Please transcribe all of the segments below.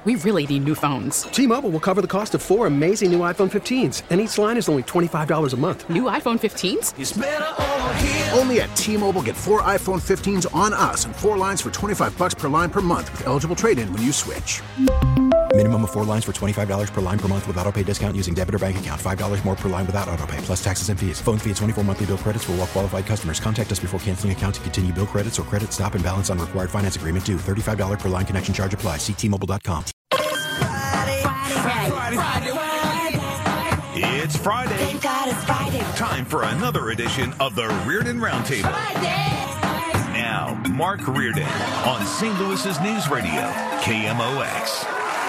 We really need new phones. T-Mobile will cover the cost of 4 amazing new iPhone 15s, and each line is only $25 a month. New iPhone 15s? It's better over here. Only at T-Mobile, get 4 iPhone 15s on us and 4 lines for $25 per line per month with eligible trade-in when you switch. Minimum of 4 lines for $25 per line per month with autopay discount using debit or bank account. $5 more per line without autopay, plus taxes and fees. Phone fee at 24 monthly bill credits for well-qualified customers. Contact us before canceling account to continue bill credits or credit stop and balance on required finance agreement due. $35 per line connection charge applies. See T-Mobile.com. It's Friday. Thank God it's Friday. Time for another edition of the Reardon Roundtable. Now, Mark Reardon on St. Louis's News Radio, KMOX.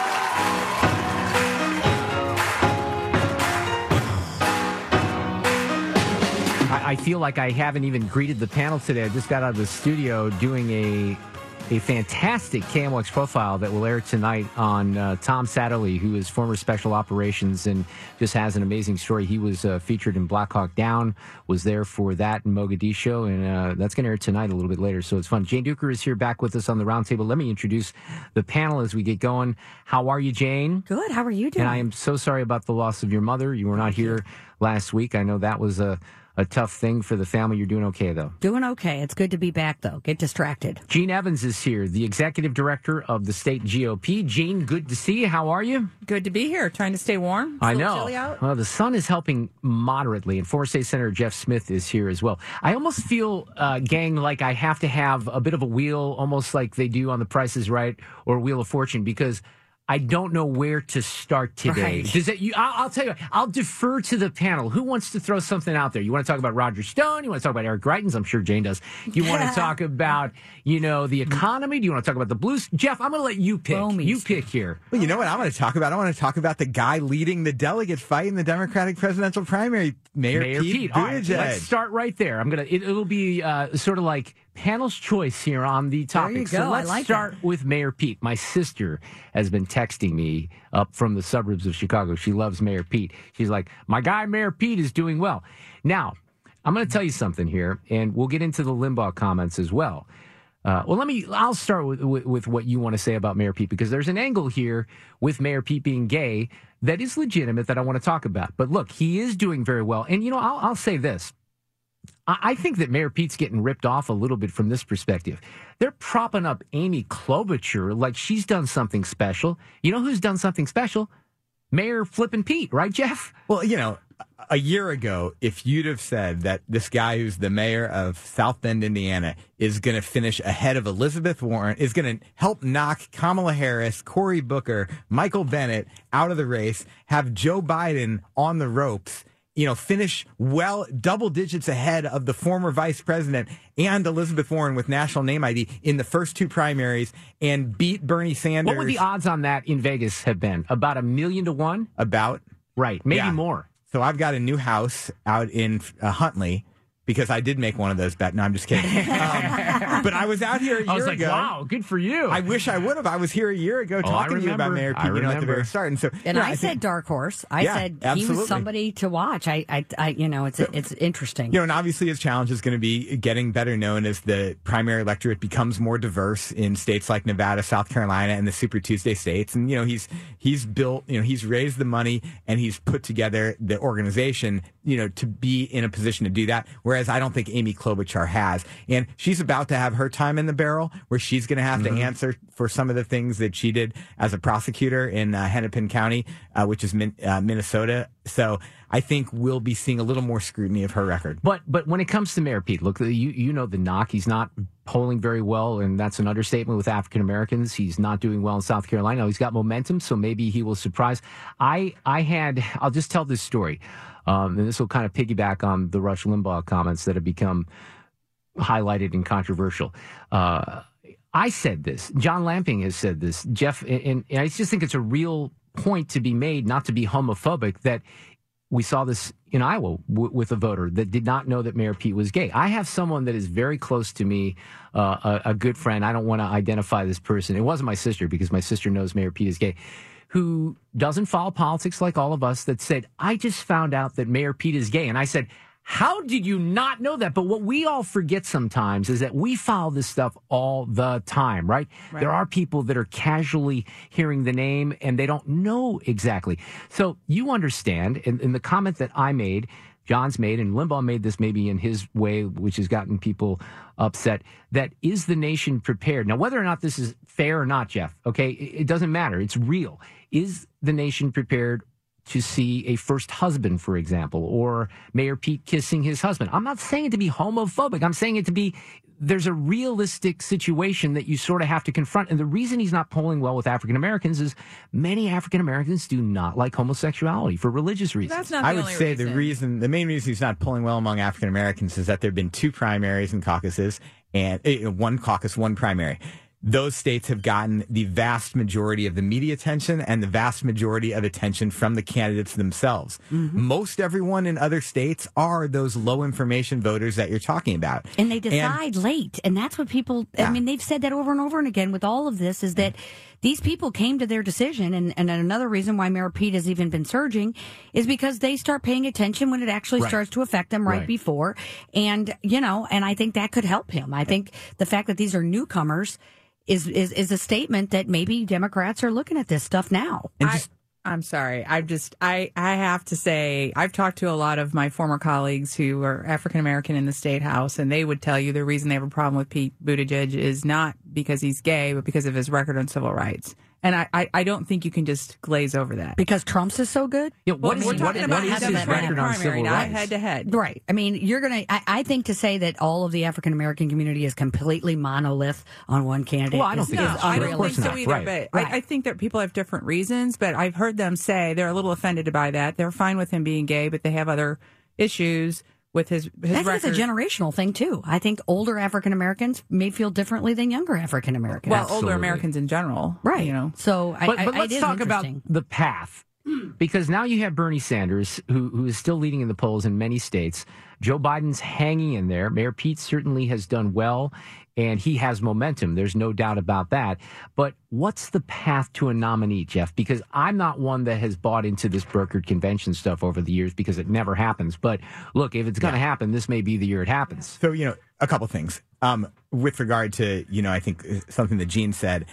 I feel like I haven't even greeted the panel today. I just got out of the studio doing a fantastic KMOX profile that will air tonight on Tom Satterley, who is former special operations and just has an amazing story. He was featured in Black Hawk Down, was there for that in Mogadishu, and that's going to air tonight a little bit later, so it's fun. Jane Duker is here back with us on the roundtable. Let me introduce the panel as we get going. How are you, Jane? Good. How are you doing? And I am so sorry about the loss of your mother. You were not here last week. I know that was a tough thing for the family. You're doing okay, though. Doing okay. It's good to be back, though. Get distracted. Gene Evans is here, the executive director of the state GOP. Gene, good to see you. How are you? Good to be here. Trying to stay warm. I know. Chilly out. Well, the sun is helping moderately, and former state senator Jeff Smith is here as well. I almost feel, gang, like I have to have a bit of a wheel, almost like they do on The Price is Right or Wheel of Fortune, because I don't know where to start today. Right. Does that? I'll tell you. I'll defer to the panel. Who wants to throw something out there? You want to talk about Roger Stone? You want to talk about Eric Greitens? I'm sure Jane does. You want to talk about, the economy? Do you want to talk about the Blues? Jeff, I'm going to let you pick. Romies. You pick here. Well, you know what I want to talk about? I want to talk about the guy leading the delegate fight in the Democratic presidential primary, Mayor Pete All right, Buttigieg. let's start right there. It'll be sort of like panel's choice here on the topic. There you go. So let's start with Mayor Pete. My sister has been texting me up from the suburbs of Chicago. She loves Mayor Pete. She's like, my guy Mayor Pete is doing well. Now, I'm going to tell you something here, and we'll get into the Limbaugh comments as well. I'll start with what you want to say about Mayor Pete, because there's an angle here with Mayor Pete being gay that is legitimate that I want to talk about. But look, he is doing very well. And, I'll say this. I think that Mayor Pete's getting ripped off a little bit from this perspective. They're propping up Amy Klobuchar like she's done something special. You know who's done something special? Mayor Flippin' Pete, right, Jeff? Well, a year ago, if you'd have said that this guy who's the mayor of South Bend, Indiana, is going to finish ahead of Elizabeth Warren, is going to help knock Kamala Harris, Cory Booker, Michael Bennet out of the race, have Joe Biden on the ropes, finish well double digits ahead of the former vice president and Elizabeth Warren with national name ID in the first two primaries, and beat Bernie Sanders. What would the odds on that in Vegas have been? About 1,000,000 to 1? About. Right. Maybe more. So I've got a new house out in Huntley, because I did make one of those bets. No, I'm just kidding. But I was out here a year ago. I was like, wow, good for you. I wish I would have. I was here a year ago talking to you about Mayor Pete, at the very start. And I said dark horse. I said he was somebody to watch. It's interesting. And obviously his challenge is going to be getting better known as the primary electorate becomes more diverse in states like Nevada, South Carolina, and the Super Tuesday states. And, he's built, he's raised the money and he's put together the organization, to be in a position to do that. Whereas I don't think Amy Klobuchar has. And she's about to have her time in the barrel where she's going to have to answer for some of the things that she did as a prosecutor in Hennepin County, which is Minnesota. So I think we'll be seeing a little more scrutiny of her record. But when it comes to Mayor Pete, look, you know the knock. He's not polling very well, and that's an understatement with African Americans. He's not doing well in South Carolina. He's got momentum, so maybe he will surprise. I'll just tell this story. And this will kind of piggyback on the Rush Limbaugh comments that have become highlighted and controversial. I said this. John Lamping has said this. Jeff, and I just think it's a real point to be made, not to be homophobic, that we saw this in Iowa with a voter that did not know that Mayor Pete was gay. I have someone that is very close to me, a good friend. I don't want to identify this person. It wasn't my sister, because my sister knows Mayor Pete is gay, who doesn't follow politics like all of us, that said, I just found out that Mayor Pete is gay. And I said, How did you not know that? But what we all forget sometimes is that we follow this stuff all the time, right? There are people that are casually hearing the name and they don't know exactly. So you understand, in the comment that I made, John's made, and Limbaugh made this maybe in his way, which has gotten people upset, that is the nation prepared? Now, whether or not this is fair or not, Jeff, okay, it doesn't matter. It's real. Is the nation prepared to see a first husband, for example, or Mayor Pete kissing his husband? I'm not saying it to be homophobic. I'm saying it to be, there's a realistic situation that you sort of have to confront. And the reason he's not polling well with African Americans is many African Americans do not like homosexuality for religious reasons. That's not the I would only say reason. the main reason he's not polling well among African Americans is that there have been 2 primaries and caucuses, and 1 caucus, 1 primary. Those states have gotten the vast majority of the media attention and the vast majority of attention from the candidates themselves. Mm-hmm. Most everyone in other states are those low information voters that you're talking about. And they decide late. And that's what people, I mean, they've said that over and over and again with all of this, is that these people came to their decision. And another reason why Mayor Pete has even been surging is because they start paying attention when it actually starts to affect them right before. And, and I think that could help him. I think the fact that these are newcomers is a statement that maybe Democrats are looking at this stuff now. I'm sorry. I have to say, I've talked to a lot of my former colleagues who are African American in the state house, and they would tell you the reason they have a problem with Pete Buttigieg is not because he's gay, but because of his record on civil rights. And I don't think you can just glaze over that. Because Trump's is so good? Yeah, what is his record on civil rights? Head to head. Right. I mean, I think to say that all of the African American community is completely monolith on one candidate. Well, I don't think so either. Right. But I think that people have different reasons, but I've heard them say they're a little offended by that. They're fine with him being gay, but they have other issues with his record. That's a generational thing, too. I think older African Americans may feel differently than younger African Americans. Well, older Americans in general. Right. So but let's talk about the path. Because now you have Bernie Sanders, who is still leading in the polls in many states. Joe Biden's hanging in there. Mayor Pete certainly has done well, and he has momentum. There's no doubt about that. But what's the path to a nominee, Jeff? Because I'm not one that has bought into this brokered convention stuff over the years because it never happens. But look, if it's going to happen, this may be the year it happens. So, a couple things. With regard to, I think something that Gene said,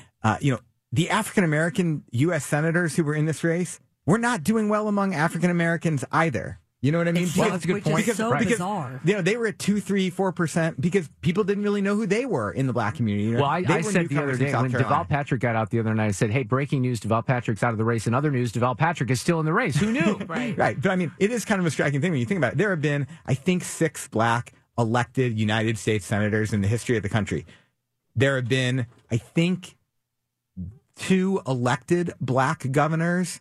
the African-American U.S. senators who were in this race were not doing well among African-Americans either. You know what I mean? That's a good point. Because bizarre. They were at 2%, 3%, 4% because people didn't really know who they were in the black community. Well, I said the other day when Deval Patrick got out the other night, I said, hey, breaking news, Deval Patrick's out of the race. And other news, Deval Patrick is still in the race. Who knew? Right. But I mean, it is kind of a striking thing when you think about it. There have been, I think, 6 black elected United States senators in the history of the country. There have been, I think, 2 elected black governors.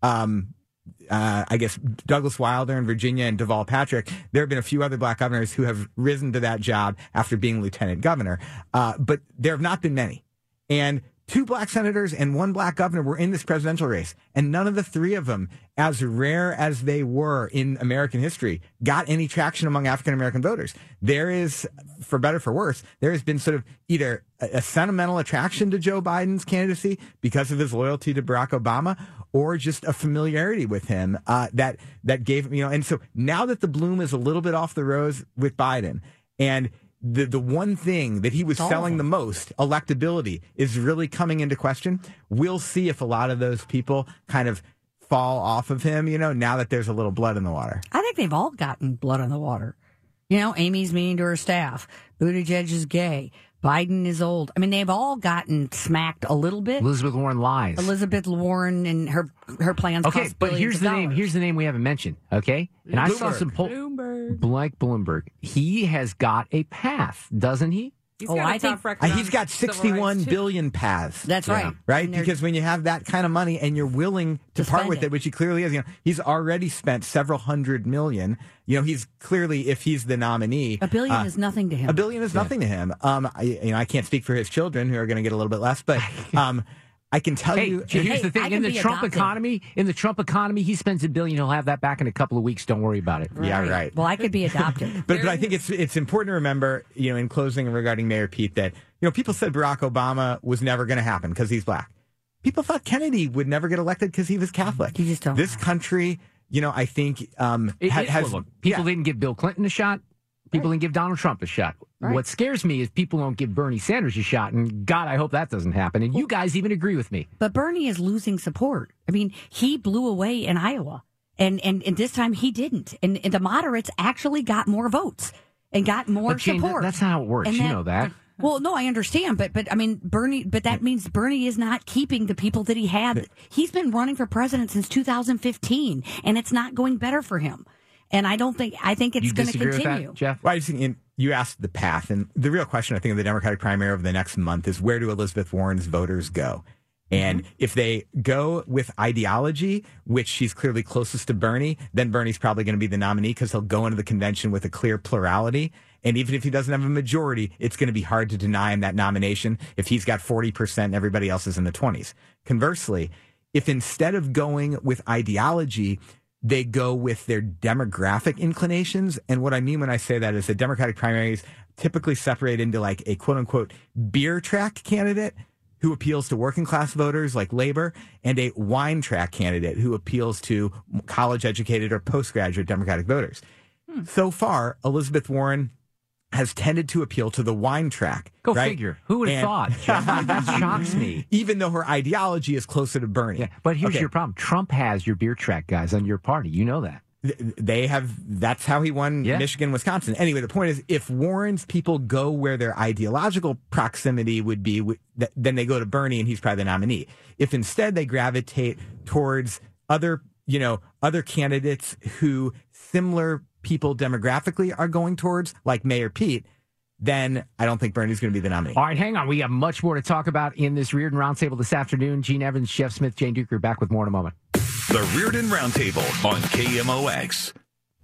I guess Douglas Wilder in Virginia and Deval Patrick. There have been a few other black governors who have risen to that job after being lieutenant governor. But there have not been many. And 2 black senators and 1 black governor were in this presidential race. And none of the 3 of them, as rare as they were in American history, got any traction among African-American voters. There is, for better or for worse, there has been sort of either a sentimental attraction to Joe Biden's candidacy because of his loyalty to Barack Obama, or just a familiarity with him that gave him, and so now that the bloom is a little bit off the rose with Biden, and the one thing that he was selling the most, electability, is really coming into question. We'll see if a lot of those people kind of fall off of him, now that there's a little blood in the water. I think they've all gotten blood in the water. Amy's mean to her staff. Buttigieg is gay. Biden is old. I mean, they've all gotten smacked a little bit. Elizabeth Warren lies. Elizabeth Warren and her plans. Okay, but here's the name. Here's the name we haven't mentioned. Okay, and Bloomberg. I saw some Blake Bloomberg. He has got a path, doesn't he? He's got 61 billion paths. That's right. Right? Because when you have that kind of money and you're willing to part with it, which he clearly is, he's already spent several hundred million. He's clearly, if he's the nominee, $1 billion is nothing to him. $1 billion is nothing to him. I can't speak for his children who are going to get a little bit less, but I can tell you. Here's the thing: in the Trump economy, he spends $1 billion. He'll have that back in a couple of weeks. Don't worry about it. Right. Yeah, right. Well, I could be adopted. but I think it's important to remember, in closing regarding Mayor Pete, that people said Barack Obama was never going to happen because he's black. People thought Kennedy would never get elected because he was Catholic. You just don't. This country, I think look, people didn't give Bill Clinton a shot. People didn't give Donald Trump a shot. Right. What scares me is people don't give Bernie Sanders a shot, and God, I hope that doesn't happen. And you guys even agree with me. But Bernie is losing support. I mean, he blew away in Iowa, and this time he didn't. And the moderates actually got more votes and got more Jane, support. That's not how it works. You know that. Well, no, I understand, but I mean, Bernie. But that means Bernie is not keeping the people that he had. He's been running for president since 2015, and it's not going better for him. And I think it's going to continue. With that, Jeff? Well, you asked the path, and the real question, I think, of the Democratic primary over the next month is where do Elizabeth Warren's voters go? And if they go with ideology, which she's clearly closest to Bernie, then Bernie's probably going to be the nominee because he'll go into the convention with a clear plurality. And even if he doesn't have a majority, it's going to be hard to deny him that nomination if he's got 40% and everybody else is in the 20s. Conversely, if instead of going with ideology, they go with their demographic inclinations. And what I mean when I say that is the Democratic primaries typically separate into like a quote unquote beer track candidate who appeals to working class voters like labor and a wine track candidate who appeals to college educated or postgraduate Democratic voters. So far, Elizabeth Warren has tended to appeal to the wine track. Go figure. Who would have thought? That shocks me. Even though her ideology is closer to Bernie. Yeah, but here's your problem. Trump has your beer track guys on your party. You know that. They have. That's how he won Michigan, Wisconsin. Anyway, the point is, if Warren's people go where their ideological proximity would be, then they go to Bernie and he's probably the nominee. If instead they gravitate towards other candidates who similar people demographically are going towards, like Mayor Pete, then I don't think Bernie's going to be the nominee. All right, hang on. We have much more to talk about in this Reardon Roundtable this afternoon. Gene Evans, Jeff Smith, Jane Duker back with more in a moment. The Reardon Roundtable on KMOX.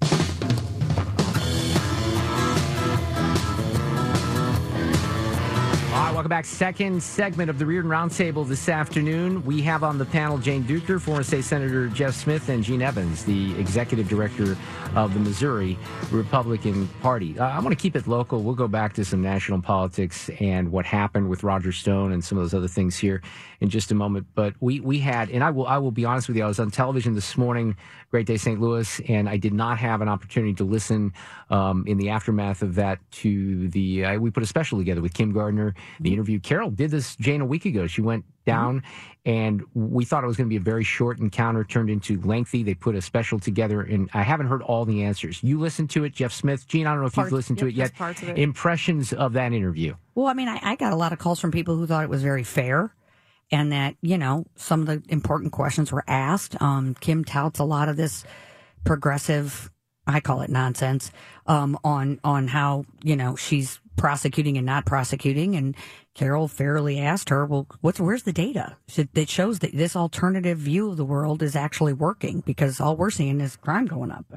All right, welcome back. Second segment of the Reardon Roundtable this afternoon. We have on the panel Jane Duker, former state senator Jeff Smith, and Gene Evans, the executive director of the Missouri Republican Party. I want to keep it local. We'll go back to some national politics and what happened with Roger Stone and some of those other things here in just a moment. But we had, and I will be honest with you, I was on television this morning, Great Day St. Louis, and I did not have an opportunity to listen in the aftermath of that to we put a special together with Kim Gardner. The interview. Carol did this, Jane, a week ago. She went down, and we thought it was going to be a very short encounter, turned into lengthy. They put a special together, and I haven't heard all the answers. You listened to it, Jeff Smith. Gene, I don't know if you've listened to it yet. Impressions of that interview. Well, I mean, I got a lot of calls from people who thought it was very fair and that, some of the important questions were asked. Kim touts a lot of this progressive, I call it nonsense, on how, she's prosecuting and not prosecuting, and Carol fairly asked her, well, where's the data that shows that this alternative view of the world is actually working? Because all we're seeing is crime going up.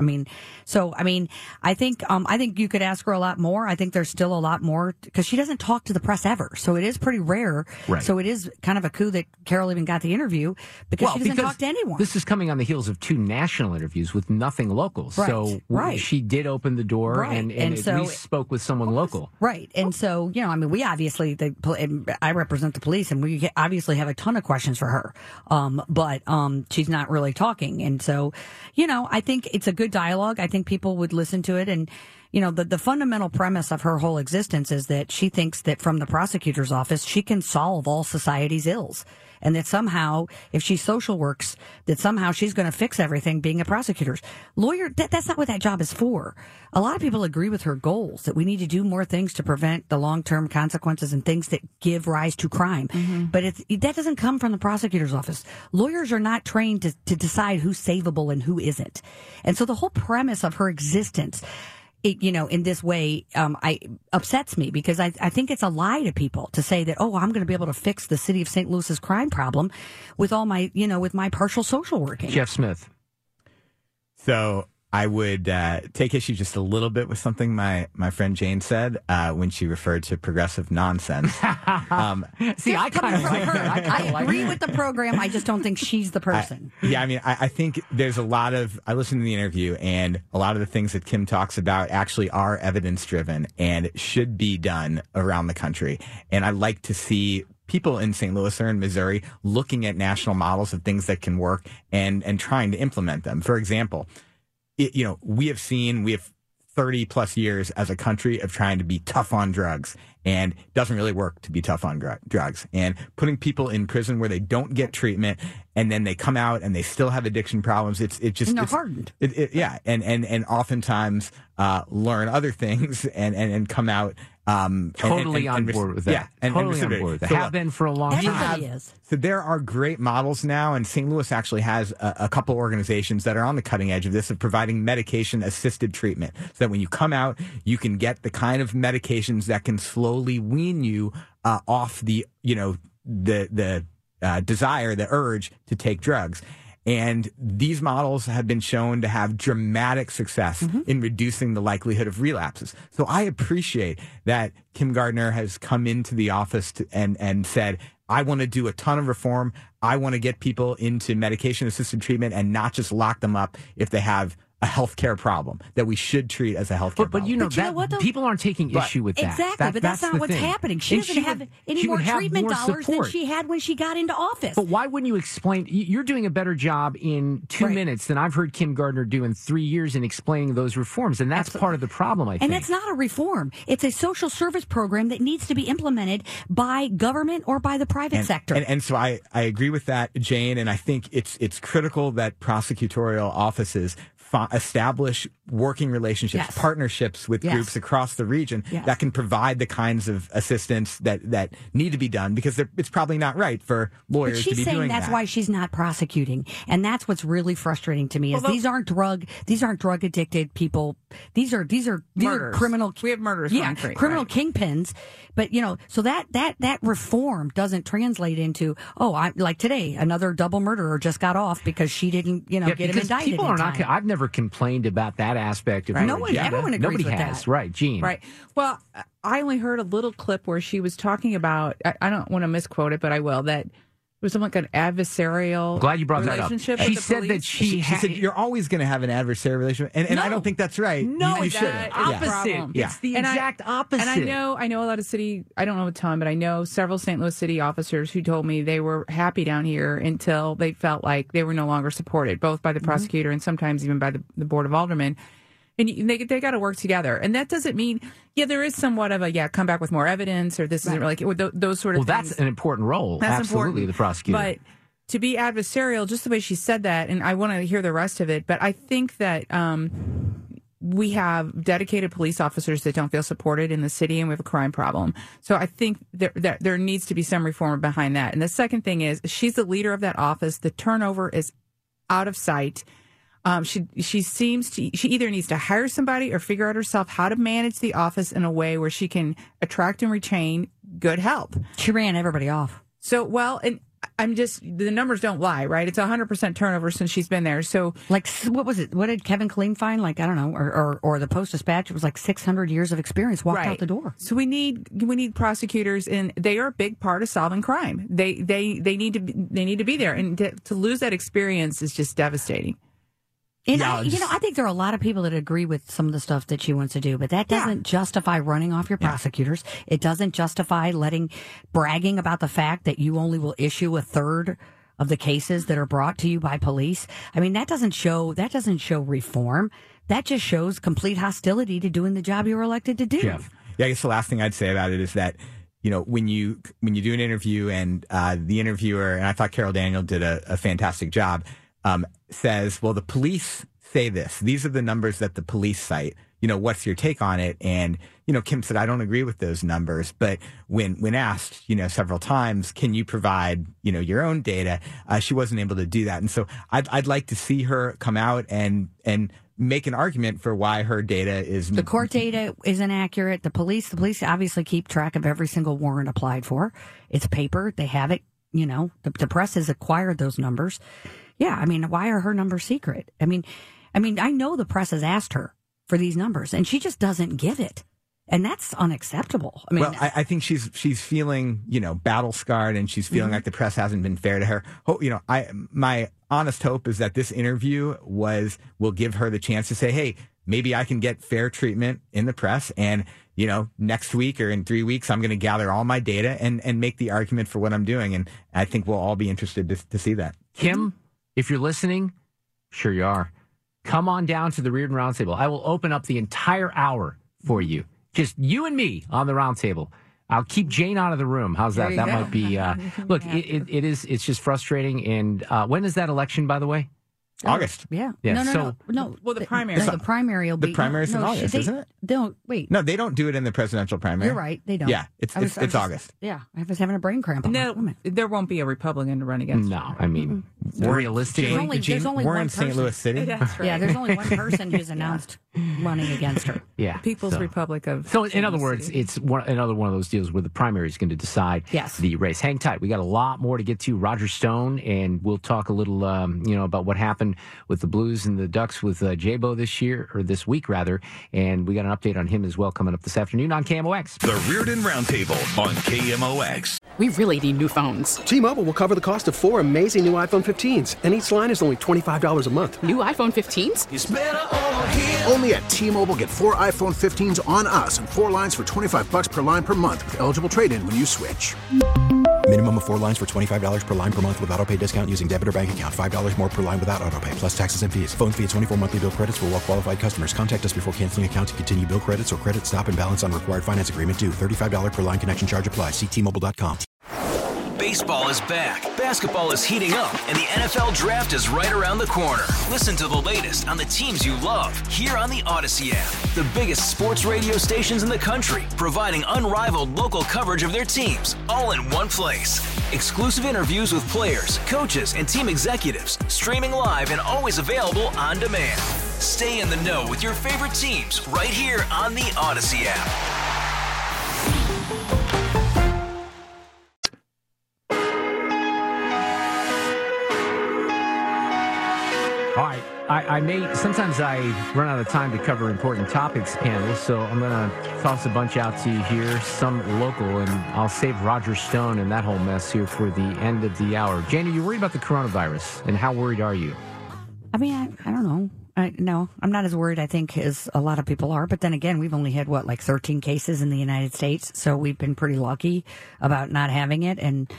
I think you could ask her a lot more. I think there's still a lot more because she doesn't talk to the press ever. So it is pretty rare. Right. So it is kind of a coup that Carol even got the interview because she doesn't talk to anyone. This is coming on the heels of 2 national interviews with nothing local. Right. So she did open the door and at least spoke with someone local. Right. And so, we obviously, I represent the police and we obviously have a ton of questions for her. But she's not really talking. And so, I think it's a good dialogue. I think people would listen to it. And, the fundamental premise of her whole existence is that she thinks that from the prosecutor's office, she can solve all society's ills. And that somehow, if she social works, that somehow she's going to fix everything being a prosecutor's lawyer. That's not what that job is for. A lot of people agree with her goals, that we need to do more things to prevent the long-term consequences and things that give rise to crime. Mm-hmm. But that doesn't come from the prosecutor's office. Lawyers are not trained to decide who's savable and who isn't. And so the whole premise of her existence, in this way, upsets me because I think it's a lie to people to say that, I'm going to be able to fix the city of St. Louis's crime problem with all my, with my partial social working. Jeff Smith. So I would take issue just a little bit with something my friend Jane said when she referred to progressive nonsense. See, I kind of like her. I agree with the program. I just don't think she's the person. I think there's a lot of, I listened to the interview and a lot of the things that Kim talks about actually are evidence driven and should be done around the country. And I like to see people in St. Louis or in Missouri looking at national models of things that can work and trying to implement them. For example, we have 30 plus years as a country of trying to be tough on drugs, and it doesn't really work to be tough on drugs. And putting people in prison where they don't get treatment and then they come out and they still have addiction problems, it's hardened. And oftentimes learn other things and come out totally on board with that. Yeah, and totally on board with that. Have been for a long time. Everybody is. So there are great models now, and St. Louis actually has a couple organizations that are on the cutting edge of this, of providing medication-assisted treatment, so that when you come out, you can get the kind of medications that can slowly wean you off the desire, the urge to take drugs. And these models have been shown to have dramatic success in reducing the likelihood of relapses. So I appreciate that Kim Gardner has come into the office and said, I want to do a ton of reform. I want to get people into medication-assisted treatment and not just lock them up if they have a healthcare problem that we should treat as a healthcare problem. But people aren't taking issue with that. Exactly, but that's not what's happening. She doesn't have any more treatment dollars than she had when she got into office. But why wouldn't you explain? You're doing a better job in 2 minutes than I've heard Kim Gardner do in 3 years in explaining those reforms, and that's part of the problem, I think. And that's not a reform. It's a social service program that needs to be implemented by government or by the private sector. And so I agree with that, Jane, and I think it's critical that prosecutorial offices establish working relationships, partnerships with groups across the region that can provide the kinds of assistance that need to be done, because it's probably not right for lawyers to be doing that. She's saying that's why she's not prosecuting, and that's what's really frustrating to me. Is these aren't drug addicted people. These are criminal. We have murders. Criminal kingpins. But so that reform doesn't translate into like today, another double murderer just got off because she didn't get him indicted. People are not. I've never complained about that aspect of everyone agrees Nobody with has, that. right, Gene? Right. Well, I only heard a little clip where she was talking about. I don't want to misquote it, but I will. That it was like an adversarial. Glad you brought that up. She said that she said you're always going to have an adversarial relationship, and I don't think that's right. No, you should. Opposite. Yeah. It's the exact opposite. And I know a lot of city. I don't know a ton, but I know several St. Louis city officers who told me they were happy down here until they felt like they were no longer supported, both by the prosecutor and sometimes even by the board of aldermen. And they got to work together. And that doesn't mean, there is somewhat of a, come back with more evidence, or this isn't really, those sort of things. Well, that's an important role. That's absolutely, important. The prosecutor. But to be adversarial, just the way she said that, and I want to hear the rest of it, but I think that we have dedicated police officers that don't feel supported in the city, and we have a crime problem. So I think there needs to be some reform behind that. And the second thing is, she's the leader of that office. The turnover is out of sight. She either needs to hire somebody or figure out herself how to manage the office in a way where she can attract and retain good help. She ran everybody off. So, and the numbers don't lie, right? It's 100% turnover since she's been there. So, what was it? What did Kevin Killeen find? I don't know, or the Post-Dispatch. It was 600 years of experience walked out the door. So we need prosecutors, and they are a big part of solving crime. They need to be there, and to lose that experience is just devastating. And I think there are a lot of people that agree with some of the stuff that she wants to do, but that doesn't justify running off your prosecutors. It doesn't justify bragging about the fact that you only will issue a third of the cases that are brought to you by police. I mean, that doesn't show reform. That just shows complete hostility to doing the job you were elected to do. Jeff. Yeah, I guess the last thing I'd say about it is that, when you do an interview and the interviewer, and I thought Carol Daniel did a fantastic job, says, well, the police say this. These are the numbers that the police cite. What's your take on it? And, Kim said, I don't agree with those numbers. But when asked, several times, can you provide, your own data? She wasn't able to do that. And so I'd like to see her come out and make an argument for why her data is... The court data isn't accurate. The police obviously keep track of every single warrant applied for. It's paper. They have it. The press has acquired those numbers. Yeah, I mean, why are her numbers secret? I mean, I know the press has asked her for these numbers, and she just doesn't give it, and that's unacceptable. I mean, I think she's feeling, battle scarred, and she's feeling like the press hasn't been fair to her. My honest hope is that this interview will give her the chance to say, hey, maybe I can get fair treatment in the press, and next week or in 3 weeks, I'm going to gather all my data and make the argument for what I'm doing. And I think we'll all be interested to see that. Kim, if you're listening, sure you are. Come on down to the Reardon Roundtable. I will open up the entire hour for you. Just you and me on the roundtable. I'll keep Jane out of the room. How's that? That might be. Look, it's just frustrating. And when is that election, by the way? August. Yeah. No. Well, the primary. The primary will be. The primary's in August, isn't it? Don't wait. No, they don't do it in the presidential primary. You're right. They don't. Yeah, it's August. Yeah, I was having a brain cramp. No, there won't be a Republican to run against. No, I mean, realistically, there's only we're one in St. person. Louis City. That's right. Yeah, there's only one person who's announced running against her. Yeah, People's Republic of. So, in other words, it's another one of those deals where the primary is going to decide the race. Hang tight. We got a lot more to get to. Roger Stone, and we'll talk a little, about what happened with the Blues and the Ducks with J-Bo this week, and we got an update on him as well coming up this afternoon on KMOX. The Reardon Roundtable on KMOX. We really need new phones. T-Mobile will cover the cost of 4 amazing new iPhone 15s, and each line is only $25 a month. New iPhone 15s? It's better over here. Only at T-Mobile, get 4 iPhone 15s on us and 4 lines for $25 per line per month with eligible trade-in when you switch. Minimum of 4 lines for $25 per line per month with auto pay discount using debit or bank account. $5 more per line without auto pay, plus taxes and fees. Phone fee at 24 monthly bill credits for well-qualified customers. Contact us before canceling account to continue bill credits or credit stop and balance on required finance agreement due. $35 per line connection charge applies. See T-Mobile.com. Baseball is back, basketball is heating up, and the NFL Draft is right around the corner. Listen to the latest on the teams you love here on the Odyssey app. The biggest sports radio stations in the country, providing unrivaled local coverage of their teams, all in one place. Exclusive interviews with players, coaches, and team executives, streaming live and always available on demand. Stay in the know with your favorite teams right here on the Odyssey app. All right. Sometimes I run out of time to cover important topics, panel, so I'm going to toss a bunch out to you here, some local, and I'll save Roger Stone and that whole mess here for the end of the hour. Jane, are you worried about the coronavirus, and how worried are you? I mean, I don't know. No, I'm not as worried, I think, as a lot of people are. But then again, we've only had, 13 cases in the United States, so we've been pretty lucky about not having it. And,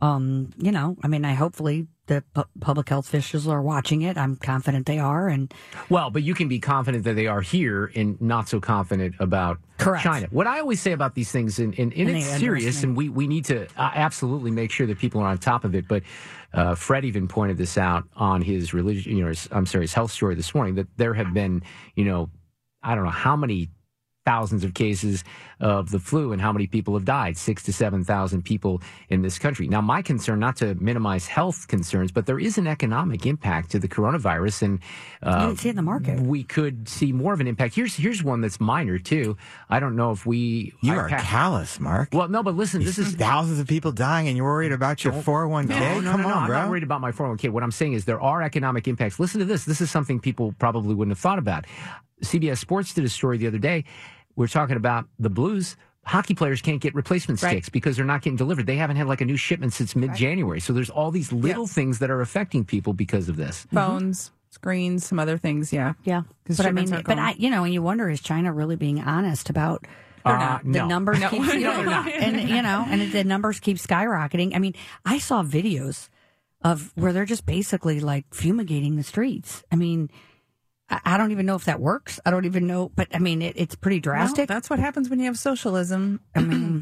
hopefully the public health officials are watching it. I'm confident they are. But you can be confident that they are here and not so confident about China. What I always say about these things, and it's serious, and we need to absolutely make sure that people are on top of it. But Fred even pointed this out on his his health story this morning, that there have been, I don't know how many thousands of cases of the flu and how many people have died, 6,000 to 7,000 people in this country. Now, my concern, not to minimize health concerns, but there is an economic impact to the coronavirus, and you can see it in the market. We could see more of an impact. Here's one that's minor too. I don't know if you are callous, Mark. Well, no, but listen, this is thousands of people dying, and you're worried about your 401k. No, Come on, bro. I'm not worried about my 401k. What I'm saying is there are economic impacts. Listen to this. This is something people probably wouldn't have thought about. CBS Sports did a story the other day. We're talking about the Blues. Hockey players can't get replacement sticks because they're not getting delivered. They haven't had a new shipment since mid-January. So there's all these little things that are affecting people because of this. Phones, screens, some other things. Yeah. But and you wonder, is China really being honest about the numbers? No, they're not. And the numbers keep skyrocketing. I mean, I saw videos of where they're just basically fumigating the streets. I mean, I don't even know if that works. I don't even know, but I mean, it's pretty drastic. Well, that's what happens when you have socialism. I mean,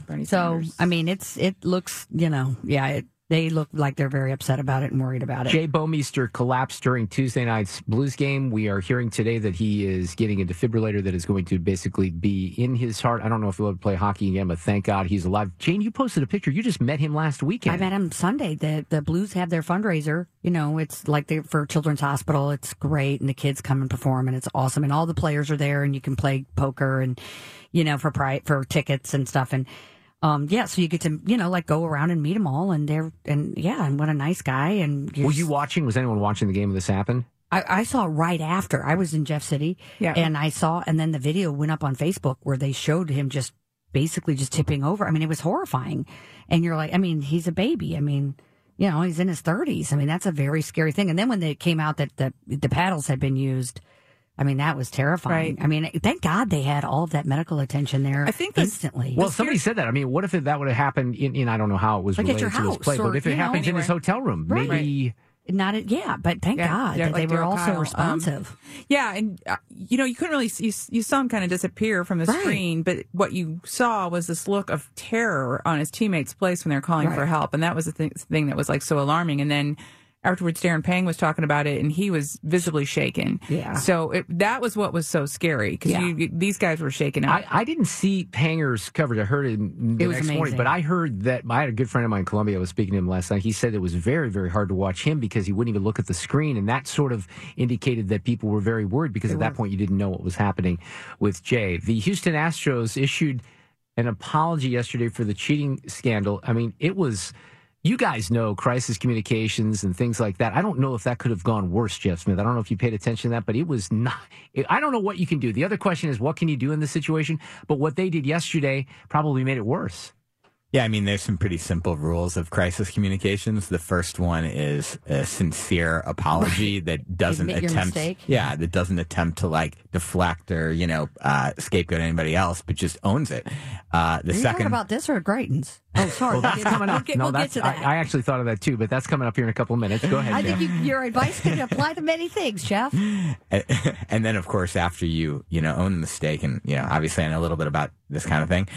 it looks, they look like they're very upset about it and worried about it. Jay Bomeister collapsed during Tuesday night's Blues game. We are hearing today that he is getting a defibrillator that is going to basically be in his heart. I don't know if he'll ever play hockey again, but thank God he's alive. Jane, you posted a picture. You just met him last weekend. I met him Sunday. The Blues have their fundraiser. It's for Children's Hospital. It's great, and the kids come and perform, and it's awesome. And all the players are there, and you can play poker and for tickets and stuff. And so you get to, go around and meet them all, and what a nice guy. And were you watching? Was anyone watching the game when this happened? I saw it right after. I was in Jeff City, and I saw, and then the video went up on Facebook where they showed him just basically just tipping over. I mean, it was horrifying. And you're like, I mean, he's a baby. I mean, he's in his 30s. I mean, that's a very scary thing. And then when it came out that the paddles had been used I mean, that was terrifying. Right. I mean, thank God they had all of that medical attention there I think instantly. Well, somebody said that. I mean, what if that would have happened in I don't know how it was Like at related your to his house play, or, but if it you know, happens in his hotel room, Right. maybe... But thank God that like they were Daryl also Kyle. responsive. And you couldn't really you saw him kind of disappear from the Right. screen, but what you saw was this look of terror on his teammates' face when they were calling for help, and that was the thing that was like so alarming. And then afterwards, Darren Pang was talking about it, and he was visibly shaken. Yeah. So that was what was so scary because these guys were shaken up. I didn't see Panger's coverage. I heard it the next morning, amazing. but I heard that I had a good friend of mine in Columbia. I was speaking to him last night. He said it was very, very hard to watch him because he wouldn't even look at the screen, and that sort of indicated that people were very worried because at that point you didn't know what was happening with Jay. The Houston Astros issued an apology yesterday for the cheating scandal. I mean, it was... You guys know crisis communications and things like that. I don't know if that could have gone worse, Jeff Smith. I don't know if you paid attention to that, but it was not. I don't know what you can do. The other question is, what can you do in this situation? But what they did yesterday probably made it worse. Yeah, I mean, there's some pretty simple rules of crisis communications. The first one is a sincere apology that doesn't Admit your mistake. that doesn't attempt to like deflect or scapegoat anybody else, but just owns it. Are you talking about this or at Greitens? Oh, sorry. Well, that's coming up. We'll get to that. I actually thought of that too, but that's coming up here in a couple of minutes. Go ahead, I Jeff. think your advice can apply to many things, Jeff. And then, of course, after you own the mistake, and obviously I know a little bit about this kind of thing,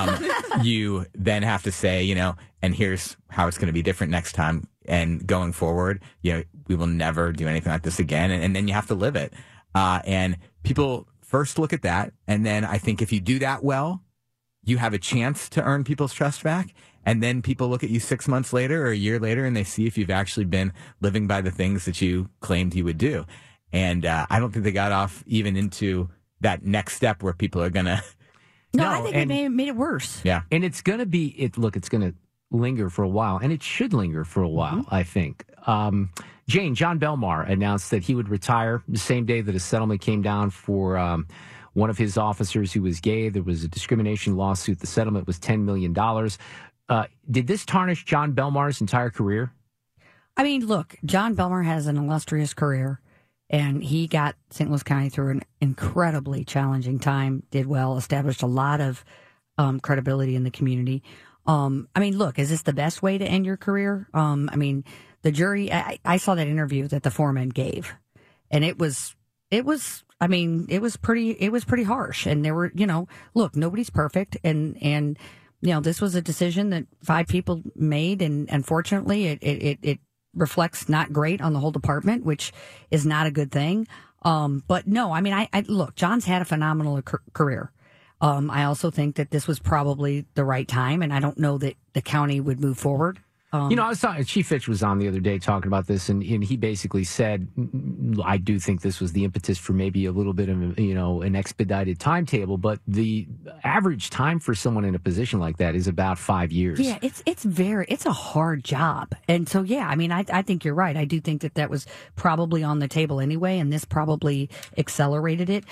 you then have to say, and here's how it's going to be different next time, and going forward, we will never do anything like this again, and then you have to live it. And people first look at that, and then I think if you do that well, you have a chance to earn people's trust back. And then people look at you 6 months later or a year later, and they see if you've actually been living by the things that you claimed you would do. And I don't think they got off even into that next step where people are going to. No, I think it made it worse. Yeah. And it's going to be, it's going to linger for a while, and it should linger for a while, I think. John Belmar announced that he would retire the same day that a settlement came down for one of his officers who was gay. There was a discrimination lawsuit. The settlement was $10 million. Did this tarnish John Belmar's entire career? I mean, look, John Belmar has an illustrious career, and he got St. Louis County through an incredibly challenging time, did well, established a lot of credibility in the community. I mean, look, is this the best way to end your career? I mean, the jury, I saw that interview that the foreman gave, and it was pretty harsh. And there were, look, nobody's perfect. And this was a decision that 5 people made. And unfortunately, it reflects not great on the whole department, which is not a good thing. But no, I mean, look, John's had a phenomenal career. I also think that this was probably the right time, and I don't know that the county would move forward. I was talking, Chief Fitch was on the other day talking about this, and he basically said, I do think this was the impetus for maybe a little bit of, an expedited timetable, but the average time for someone in a position like that is about 5 years. Yeah, it's a hard job. And so, yeah, I mean, I think you're right. I do think that was probably on the table anyway, and this probably accelerated it.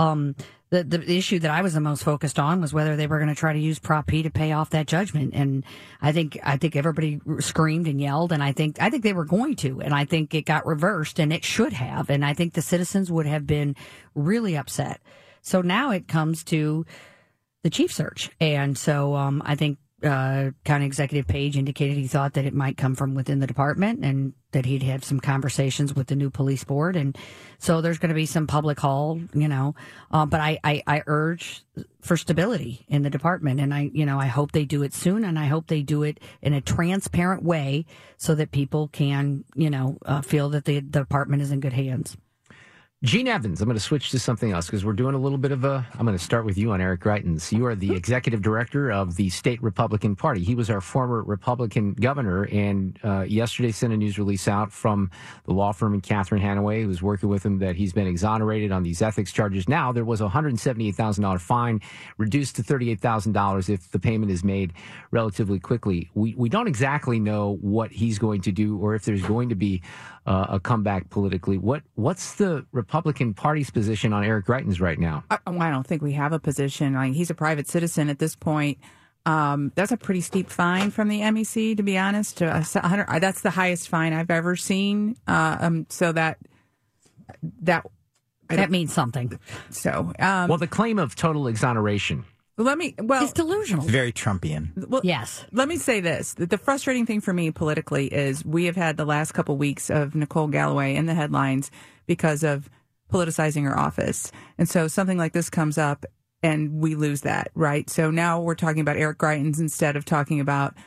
The issue that I was the most focused on was whether they were going to try to use Prop P to pay off that judgment, and I think everybody screamed and yelled, and I think they were going to, and I think it got reversed, and it should have, and I think the citizens would have been really upset. So now it comes to the chief search, and so I think County Executive Page indicated he thought that it might come from within the department, and that he'd have some conversations with the new police board, and so there's going to be some public hall, but I urge for stability in the department, and I hope they do it soon, and I hope they do it in a transparent way so that people can feel that the department is in good hands. Gene Evans, I'm going to switch to something else because we're doing a little bit of I'm going to start with you on Eric Greitens. You are the executive director of the state Republican Party. He was our former Republican governor, and yesterday sent a news release out from the law firm in Catherine Hanaway, who was working with him, that he's been exonerated on these ethics charges. Now, there was a $178,000 fine, reduced to $38,000 if the payment is made relatively quickly. We don't exactly know what he's going to do or if there's going to be a comeback politically. What's the Republican Party's position on Eric Greitens right now? I don't think we have a position. He's a private citizen at this point. That's a pretty steep fine from the MEC, to be honest. That's the highest fine I've ever seen. So that That means something. So, well, the claim of total exoneration. It's delusional. It's very Trumpian. Well, yes. Let me say this. The frustrating thing for me politically is we have had the last couple weeks of Nicole Galloway in the headlines because of politicizing her office. And so something like this comes up and we lose that, right? So now we're talking about Eric Greitens instead of talking about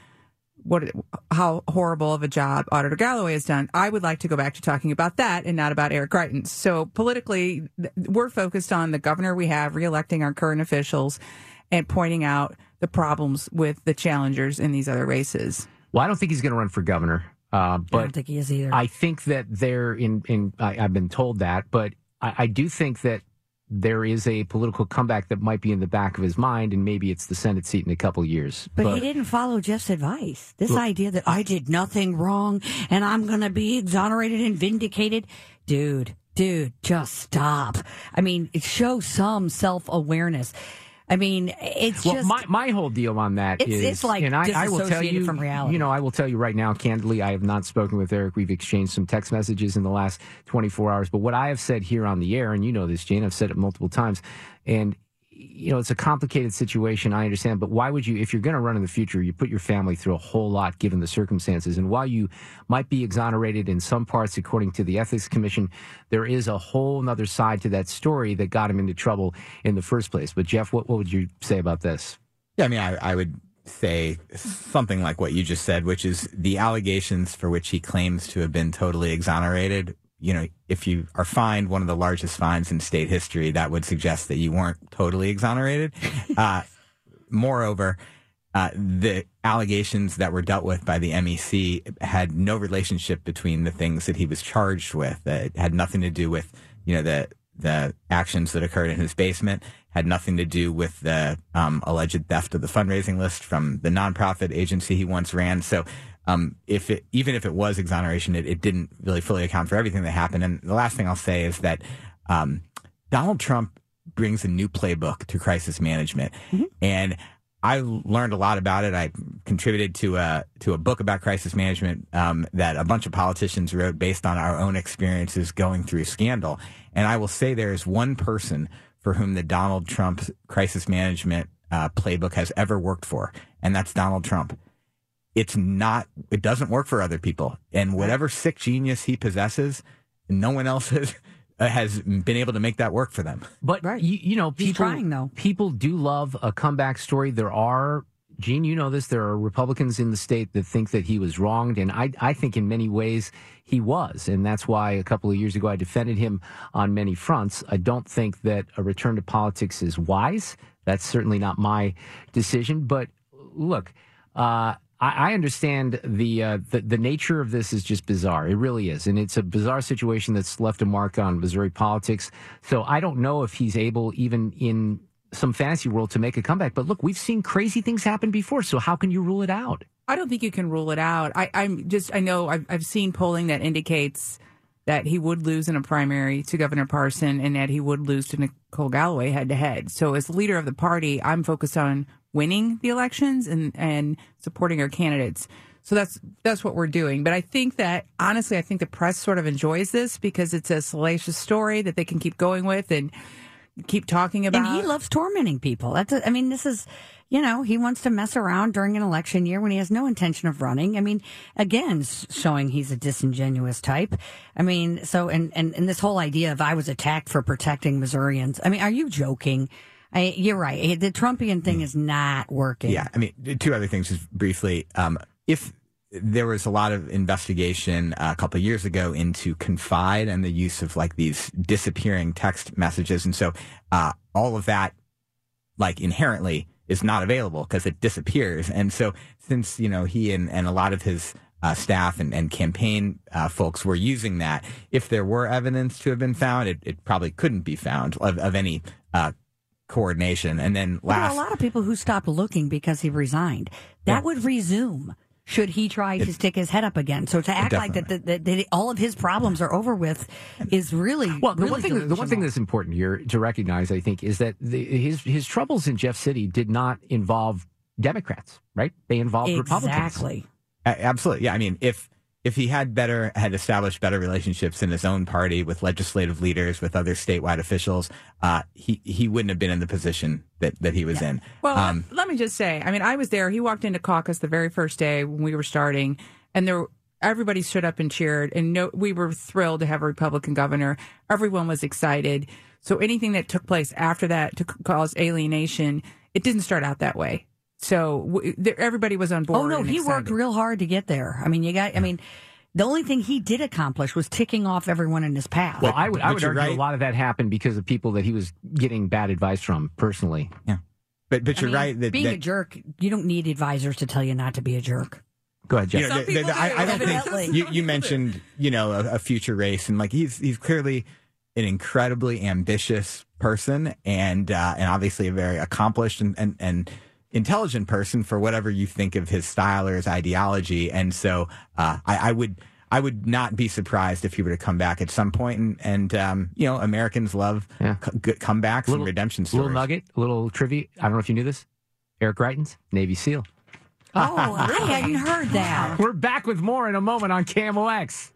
how horrible of a job Auditor Galloway has done. I would like to go back to talking about that and not about Eric Greitens. So politically, we're focused on the governor we have, reelecting our current officials, and pointing out the problems with the challengers in these other races. Well, I don't think he's going to run for governor. But I don't think he is either. I think that I've been told that, but I do think that there is a political comeback that might be in the back of his mind, and maybe it's the Senate seat in a couple of years. But he didn't follow Jeff's advice. This idea that I did nothing wrong and I'm going to be exonerated and vindicated. Dude, just stop. I mean, show some self-awareness. I mean, it's just my whole deal on that is, it's like and I will tell you from reality. I will tell you right now, candidly, I have not spoken with Eric. We've exchanged some text messages in the last 24 hours. But what I have said here on the air, and you know this, Jane, I've said it multiple times, and it's a complicated situation. I understand, but why would you, if you're going to run in the future, you put your family through a whole lot given the circumstances. And while you might be exonerated in some parts, according to the Ethics Commission, there is a whole other side to that story that got him into trouble in the first place. But Jeff, what would you say about this? Yeah, I mean, I would say something like what you just said, which is the allegations for which he claims to have been totally exonerated. If you are fined one of the largest fines in state history, that would suggest that you weren't totally exonerated. Moreover, the allegations that were dealt with by the MEC had no relationship between the things that he was charged with. It had nothing to do with, the actions that occurred in his basement, had nothing to do with the alleged theft of the fundraising list from the nonprofit agency he once ran. So, even if it was exoneration, it didn't really fully account for everything that happened. And the last thing I'll say is that Donald Trump brings a new playbook to crisis management, and I learned a lot about it. I contributed to a book about crisis management that a bunch of politicians wrote based on our own experiences going through scandal. And I will say there is one person for whom the Donald Trump crisis management playbook has ever worked for, and that's Donald Trump. It doesn't work for other people. And whatever sick genius he possesses, no one else has been able to make that work for them. But, He's trying, though. People do love a comeback story. There are, Gene, you know this, there are Republicans in the state that think that he was wronged. And I think in many ways he was. And that's why a couple of years ago I defended him on many fronts. I don't think that a return to politics is wise. That's certainly not my decision. But look, I understand the nature of this is just bizarre. It really is. And it's a bizarre situation that's left a mark on Missouri politics. So I don't know if he's able, even in some fantasy world, to make a comeback. But look, we've seen crazy things happen before. So how can you rule it out? I don't think you can rule it out. I know I've seen polling that indicates that he would lose in a primary to Governor Parson and that he would lose to Nicole Galloway head to head. So as leader of the party, I'm focused on winning the elections and supporting our candidates. So that's what we're doing. But I think that, honestly, I think the press sort of enjoys this because it's a salacious story that they can keep going with and keep talking about. And he loves tormenting people. This is, he wants to mess around during an election year when he has no intention of running. I mean, again, showing he's a disingenuous type. I mean, so, and this whole idea of I was attacked for protecting Missourians. I mean, are you joking? You're right. The Trumpian thing is not working. Yeah. I mean, two other things just briefly. If there was a lot of investigation a couple of years ago into Confide and the use of these disappearing text messages. And so all of that, inherently is not available because it disappears. And so since, he and a lot of his staff and campaign folks were using that, if there were evidence to have been found, it probably couldn't be found of any coordination. And then there are a lot of people who stopped looking because he resigned. That would resume should he try to stick his head up again. So to act like that all of his problems are over with is really well. The really one thing that's important here to recognize, I think, is that his troubles in Jeff City did not involve Democrats, right? They involved Republicans. Exactly. Absolutely. Yeah. I mean, if if he had established better relationships in his own party with legislative leaders, with other statewide officials, he wouldn't have been in the position that he was in. Well, let me just say, I mean, I was there. He walked into caucus the very first day when we were starting, and everybody stood up and cheered, and we were thrilled to have a Republican governor. Everyone was excited. So anything that took place after that to cause alienation, it didn't start out that way. So everybody was on board. Oh no, he worked real hard to get there. I mean, the only thing he did accomplish was ticking off everyone in his path. Well, I would argue a lot of that happened because of people that he was getting bad advice from personally. Yeah, but you're right. Being a jerk, you don't need advisors to tell you not to be a jerk. Go ahead, Jeff. I don't think you mentioned a future race, and like he's clearly an incredibly ambitious person, and obviously a very accomplished and intelligent person for whatever you think of his style or his ideology. And so I would not be surprised if he were to come back at some point. And Americans love comebacks and redemption stories. Little nugget, a little trivia. I don't know if you knew this. Eric Greitens, Navy SEAL. Oh, I hadn't heard that. We're back with more in a moment on KMOX.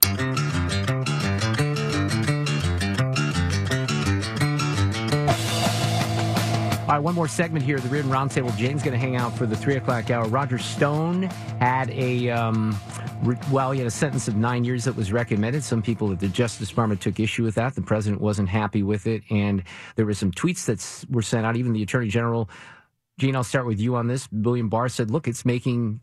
All right, one more segment here, the Reardon Roundtable. Jane's going to hang out for the 3 o'clock hour. Roger Stone had he had a sentence of 9 years that was recommended. Some people at the Justice Department took issue with that. The president wasn't happy with it, and there were some tweets that were sent out. Even the Attorney General, Gene, I'll start with you on this. William Barr said, look, he's making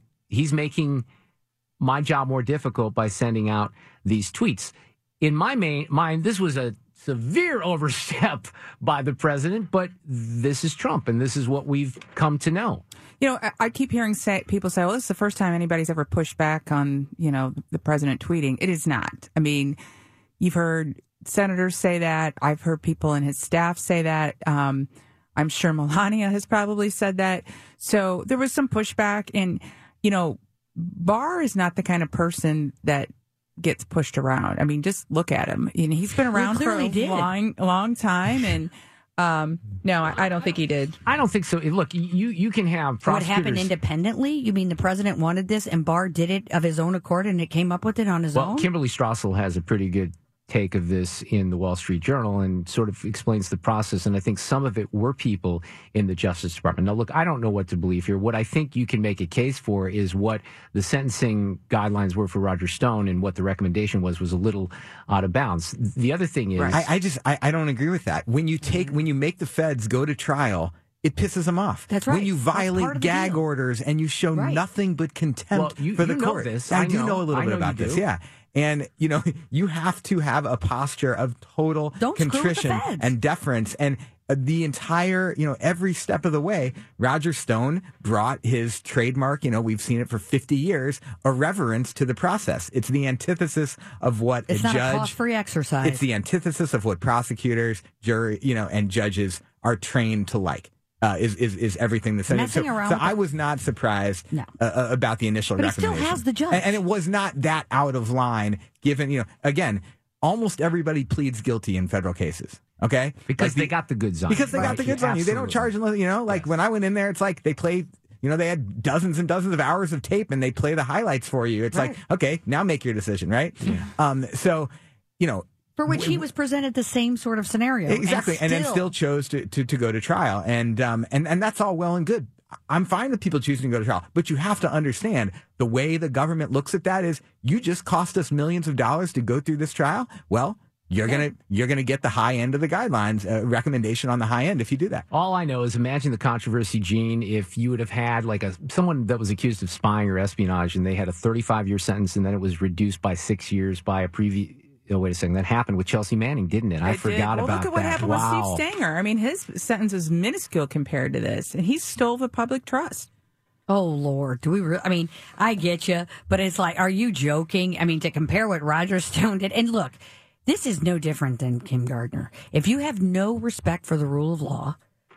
my job more difficult by sending out these tweets. In my mind, this was a severe overstep by the president, but this is Trump, and this is what we've come to know. I keep hearing people say, well, this is the first time anybody's ever pushed back on, the president tweeting. It is not. I mean, you've heard senators say that. I've heard people in his staff say that. I'm sure Melania has probably said that. So there was some pushback, and, Barr is not the kind of person that gets pushed around. I mean, just look at him. He's been around for a long time, and no, I don't think he did. I don't think so. Look, you can have prosecutors. What happened independently? You mean the president wanted this, and Barr did it of his own accord, and it came up with it on his own? Well, Kimberly Strassel has a pretty good take of this in the Wall Street Journal and sort of explains the process. And I think some of it were people in the Justice Department. Now, look, I don't know what to believe here. What I think you can make a case for is what the sentencing guidelines were for Roger Stone, and what the recommendation was a little out of bounds. The other thing is, I don't agree with that. When you make the feds go to trial, it pisses them off. That's right. When you violate gag orders and you show nothing but contempt for the court. I do know a little bit about this. Yeah. And, you have to have a posture of total contrition and deference. And the entire, every step of the way, Roger Stone brought his trademark, we've seen it for 50 years, irreverence to the process. It's the antithesis of what it's not a cost-free exercise. It's the antithesis of what prosecutors, jury, and judges are trained to like. Is everything the same? So I was not surprised about the initial recommendation. But he still has the judge. And it was not that out of line, given, again, almost everybody pleads guilty in federal cases. Okay? Because they got the goods on you. Because they got the goods on you. They don't charge unless, when I went in there, it's like they played, they had dozens and dozens of hours of tape and they play the highlights for you. It's like, okay, now make your decision, right? Yeah. For which he was presented the same sort of scenario. Exactly. And then still chose to go to trial. And that's all well and good. I'm fine with people choosing to go to trial. But you have to understand the way the government looks at that is you just cost us millions of dollars to go through this trial. Well, you're gonna get the high end of the guidelines, recommendation on the high end if you do that. All I know is imagine the controversy, Gene, if you would have had like someone that was accused of spying or espionage and they had a 35-year sentence and then it was reduced by 6 years by a previous... Oh, wait a second. That happened with Chelsea Manning, didn't it? I forgot about that. Look at what happened with Steve Stenger. I mean, his sentence is minuscule compared to this, and he stole the public trust. Oh, Lord. Do we really? I mean, I get you, but it's like, are you joking? I mean, to compare what Roger Stone did. And look, this is no different than Kim Gardner. If you have no respect for the rule of law,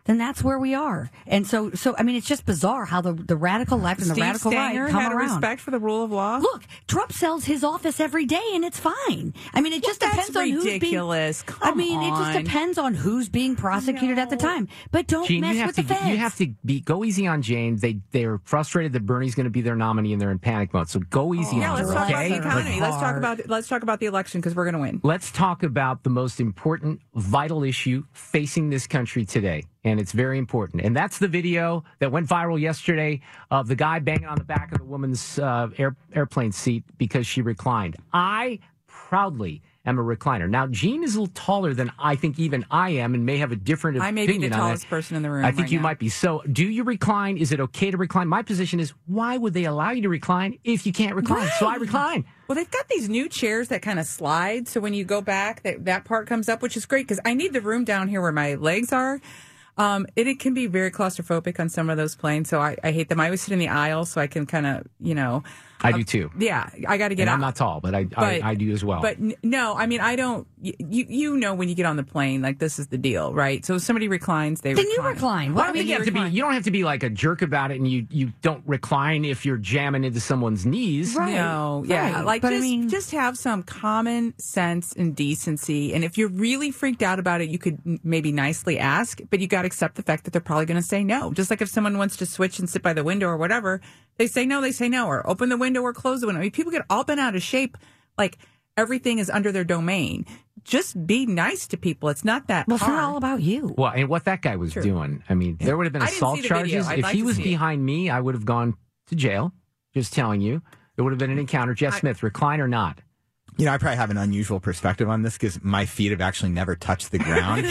then that's where we are. And so I mean, it's just bizarre how the radical left and the Steve radical Stenger right come had around. respect for the rule of law. Look, Trump sells his office every day, and it's fine. I mean, it just depends on who's being. Ridiculous. I mean, it just depends on who's being prosecuted at the time. But don't Gene, mess with the feds. You have to go easy on Jane. They're frustrated that Bernie's going to be their nominee, and they're in panic mode. So go easy on her. Let's talk about Okay? the economy. Let's talk about the election because we're going to win. Let's talk about the most important, vital issue facing this country today. And it's very important. And that's the video that went viral yesterday of the guy banging on the back of the woman's airplane seat because she reclined. I proudly am a recliner. Now, Gene is a little taller than I think even I am and may have a different opinion on that. I may be the tallest person in the room. I think you might be. So do you recline? Is it okay to recline? My position is, why would they allow you to recline if you can't recline? Right. So I recline. Well, they've got these new chairs that kind of slide. So when you go back, that part comes up, which is great because I need the room down here where my legs are. It can be very claustrophobic on some of those planes, so I hate them. I always sit in the aisle so I can kind of, I do too. Yeah, I got to get out. I'm not tall, but I do as well. But no, I mean, I don't. You know when you get on the plane, like this is the deal, right? So if somebody reclines, then you recline. Well, I mean, you don't have to be like a jerk about it, and you don't recline if you're jamming into someone's knees. Right. No, yeah, right. like but just have some common sense and decency. And if you're really freaked out about it, you could maybe nicely ask, but you got to accept the fact that they're probably going to say no. Just like if someone wants to switch and sit by the window or whatever, they say no, or open the window or close the window. I mean, people get all bent out of shape, like everything is under their domain. Just be nice to people. It's not that hard. It's not all about you. Well, and what that guy was doing, I mean, there would have been assault charges. If he was behind me, I would have gone to jail. Just telling you. There would have been an encounter. Jeff Smith, recline or not? You know, I probably have an unusual perspective on this because my feet have actually never touched the ground.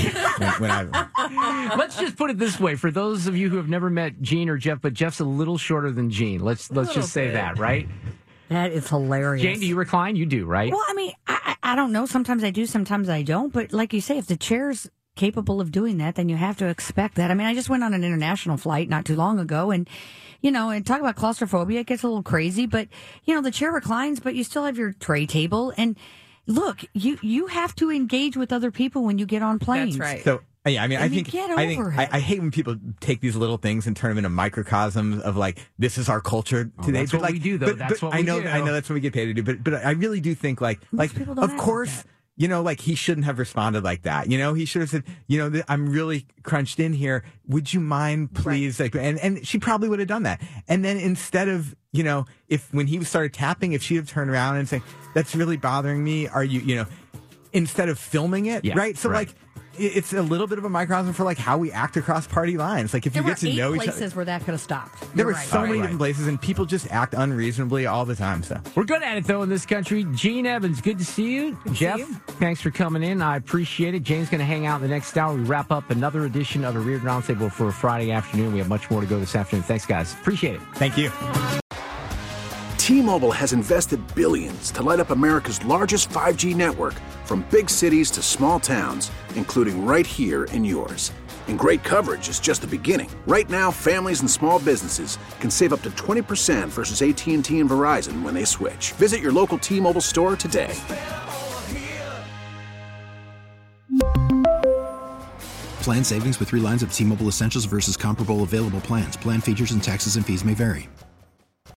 Let's just put it this way. For those of you who have never met Gene or Jeff, but Jeff's a little shorter than Gene. Let's just say that, right? That is hilarious. Jane, do you recline? You do, right? Well, I mean, I don't know. Sometimes I do, sometimes I don't. But like you say, if the chair's capable of doing that, then you have to expect that. I mean, I just went on an international flight not too long ago, and and talk about claustrophobia, it gets a little crazy, but, the chair reclines, but you still have your tray table. And look, you have to engage with other people when you get on planes. That's right. So, yeah, I mean, I hate when people take these little things and turn them into microcosms of like, this is our culture today. That's what we do, though. That's what we do. I know that's what we get paid to do, but I really do think like of course, he shouldn't have responded like that. He should have said, I'm really crunched in here. Would you mind, please? Right. And she probably would have done that. And then instead of, when he started tapping, if she had turned around and saying, that's really bothering me. Are you, instead of filming it, right? So like, it's a little bit of a microcosm for like how we act across party lines. Like if you get to know each other. There were 8 places where that could have stopped. There were so many different places, and people just act unreasonably all the time. So we're good at it though in this country. Gene Evans, good to see you. Jeff, thanks for coming in. I appreciate it. Jane's going to hang out in the next hour. We wrap up another edition of the Reardon Roundtable for a Friday afternoon. We have much more to go this afternoon. Thanks, guys. Appreciate it. Thank you. T-Mobile has invested billions to light up America's largest 5G network, from big cities to small towns, including right here in yours. And great coverage is just the beginning. Right now, families and small businesses can save up to 20% versus AT&T and Verizon when they switch. Visit your local T-Mobile store today. Plan savings with 3 lines of T-Mobile Essentials versus comparable available plans. Plan features and taxes and fees may vary.